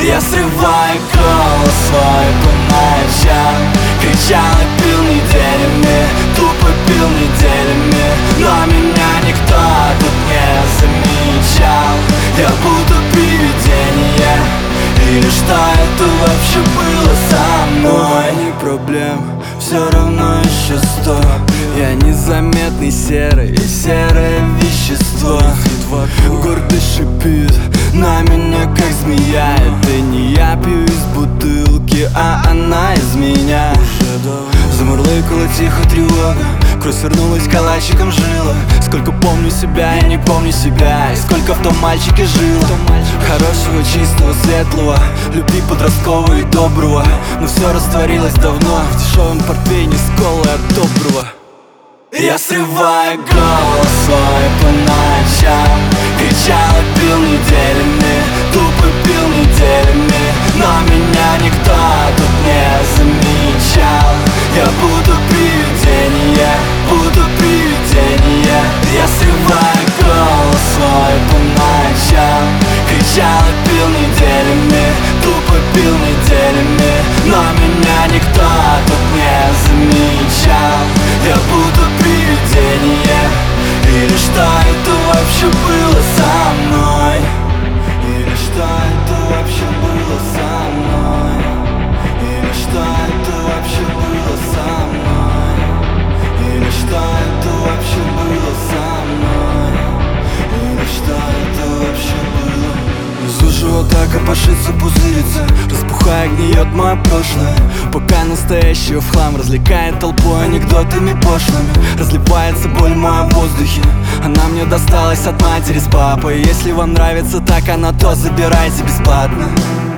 Я срываю голос свой по ночам, кричал и пил неделями, тупо пил неделями, но меня никто тут не замечал. Я будто привидение, или что это вообще было со мной? Не проблем, все равно еще 100. Я незаметный серое вещество. Гордо шипит на меня как змея. Это не я пью из бутылки, а она из меня. Замурлыкала тихо тревога, кровь свернулась калачиком жила. Сколько помню себя, я не помню себя, и сколько в том мальчике жило. Хорошего, чистого, светлого, любви подросткового и доброго. Но все растворилось давно в дешевом портвейне с колой от доброго. Я срываю голос свой по ночам, кричал и пил неделями, тупо пил неделями, но меня никто тут не замечал. Я будто привидение, будто привидение. Я срываю голос свой по ночам, кричал и пил неделями, тупо пил неделями, но меня никто тут не замечал. Я будто привидение, или что это вообще было со мной? Или что это вообще было со мной? Или что это вообще было со мной? Или что это вообще было со мной? Или что это вообще было? Внизу живота копошится, пузырится, распухая, гниет мое прошлое. Пока настоящего в хлам развлекает толпу анекдотами пошлыми. Разливается боль в моем воздухе, она мне досталась от матери с папой. Если вам нравится так она, то забирайте бесплатно.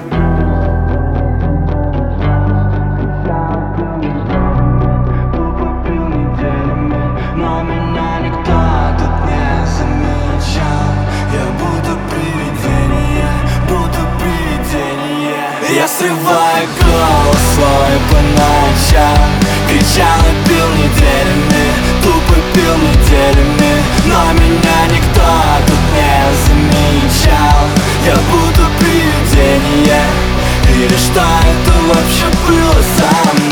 Но меня никто тут не замечал. Я будто привидение, будто привидение. Я срываю голос свой по ночам, кричал и пил неделями, тупо пил неделями, но меня никто тут не замечал. Я будто привидение, или что это вообще было со мной?